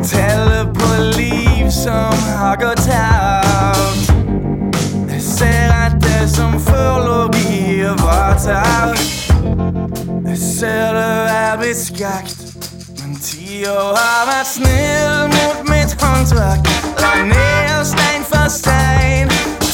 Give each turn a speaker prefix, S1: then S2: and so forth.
S1: Tælle på liv, som har gået tabt. Jeg ser at det som forlogi var tabt. Jeg ser det er blitt skakt, men 10 år har vært snill mot mitt håndverk. La ned stein for stein.